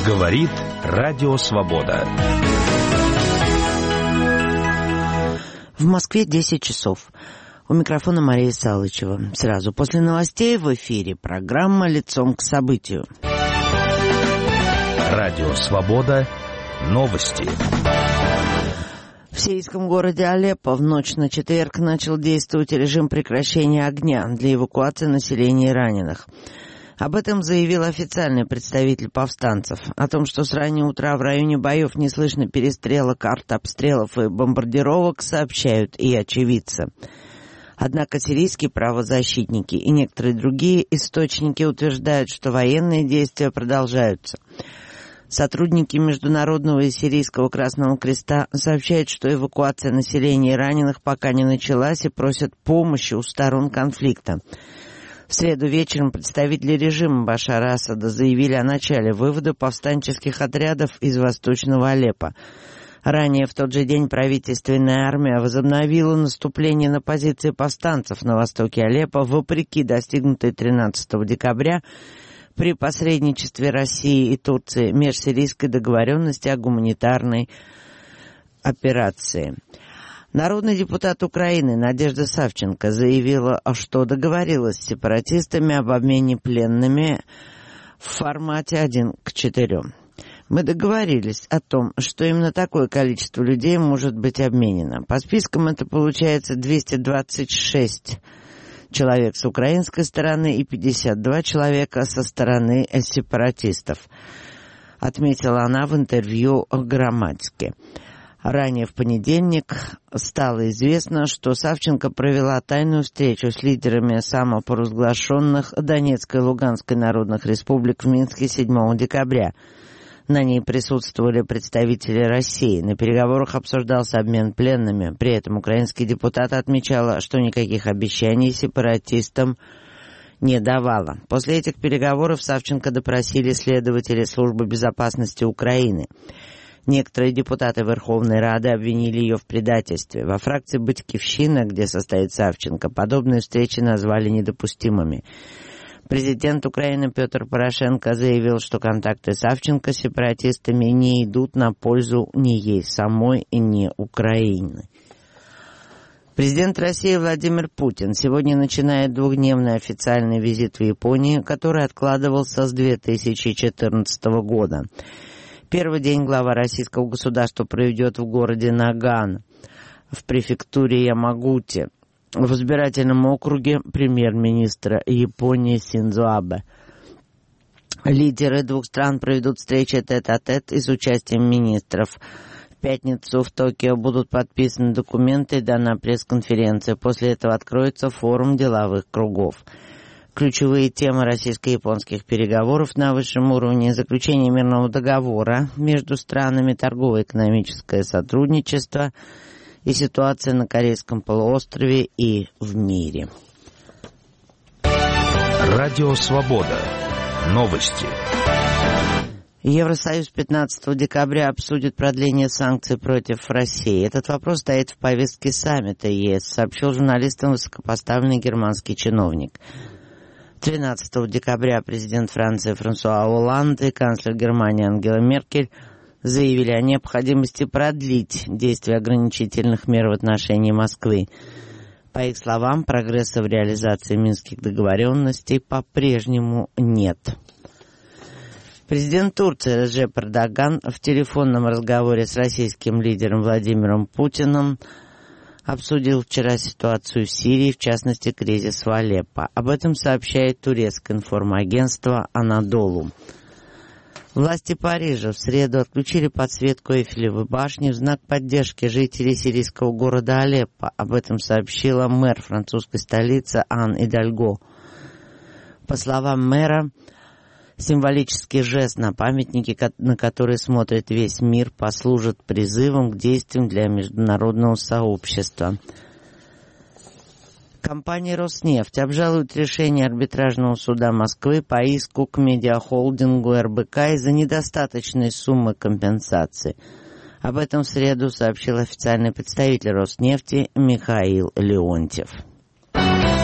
Говорит Радио Свобода. В Москве 10 часов. У микрофона Мария Салычева. Сразу после новостей в эфире программа «Лицом к событию». Радио Свобода. Новости. В сирийском городе Алеппо в ночь на четверг начал действовать режим прекращения огня для эвакуации населения и раненых. Об этом заявил официальный представитель повстанцев. О том, что с раннего утра в районе боев не слышно перестрелок, артобстрелов и бомбардировок, сообщают и очевидцы. Однако сирийские правозащитники и некоторые другие источники утверждают, что военные действия продолжаются. Сотрудники Международного и Сирийского Красного Креста сообщают, что эвакуация населения и раненых пока не началась и просят помощи у сторон конфликта. В среду вечером представители режима Башара Асада заявили о начале вывода повстанческих отрядов из Восточного Алеппо. Ранее в тот же день правительственная армия возобновила наступление на позиции повстанцев на востоке Алеппо вопреки достигнутой 13 декабря при посредничестве России и Турции межсирийской договоренности о гуманитарной операции. Народный депутат Украины Надежда Савченко заявила, что договорилась с сепаратистами об обмене пленными в формате 1:4. Мы договорились о том, что именно такое количество людей может быть обменено. По спискам это получается 226 человек с украинской стороны и 52 человека со стороны сепаратистов, отметила она в интервью «Громадске». Ранее в понедельник стало известно, что Савченко провела тайную встречу с лидерами самопровозглашенных Донецкой и Луганской народных республик в Минске 7 декабря. На ней присутствовали представители России. На переговорах обсуждался обмен пленными. При этом украинский депутат отмечала, что никаких обещаний сепаратистам не давала. После этих переговоров Савченко допросили следователи Службы безопасности Украины. Некоторые депутаты Верховной Рады обвинили ее в предательстве. Во фракции «Батькивщина», где состоит Савченко, подобные встречи назвали недопустимыми. Президент Украины Петр Порошенко заявил, что контакты Савченко с сепаратистами не идут на пользу ни ей самой, ни Украины. Президент России Владимир Путин сегодня начинает двухдневный официальный визит в Японию, который откладывался с 2014 года. Первый день глава российского государства проведет в городе Нагано, в префектуре Ямагути, в избирательном округе премьер-министра Японии Синдзо Абе. Лидеры двух стран проведут встречи тет-а-тет и с участием министров. В пятницу в Токио будут подписаны документы и дана пресс-конференция. После этого откроется форум деловых кругов. Ключевые темы российско-японских переговоров на высшем уровне: заключение мирного договора между странами, торгово-экономическое сотрудничество и ситуация на Корейском полуострове и в мире. Радио Свобода. Новости. Евросоюз 15 декабря обсудит продление санкций против России. Этот вопрос стоит в повестке саммита ЕС, сообщил журналистам высокопоставленный германский чиновник. 13 декабря президент Франции Франсуа Олланд и канцлер Германии Ангела Меркель заявили о необходимости продлить действие ограничительных мер в отношении Москвы. По их словам, прогресса в реализации минских договоренностей по-прежнему нет. Президент Турции Реджеп Эрдоган в телефонном разговоре с российским лидером Владимиром Путиным обсудил вчера ситуацию в Сирии, в частности, кризис в Алеппо. Об этом сообщает турецкое информагентство «Анадолу». Власти Парижа в среду отключили подсветку Эйфелевой башни в знак поддержки жителей сирийского города Алеппо. Об этом сообщила мэр французской столицы Ан Идальго. По словам мэра, символический жест на памятнике, на который смотрит весь мир, послужит призывом к действиям для международного сообщества. Компания «Роснефть» обжалует решение арбитражного суда Москвы по иску к медиахолдингу РБК из-за недостаточной суммы компенсации. Об этом в среду сообщил официальный представитель «Роснефти» Михаил Леонтьев.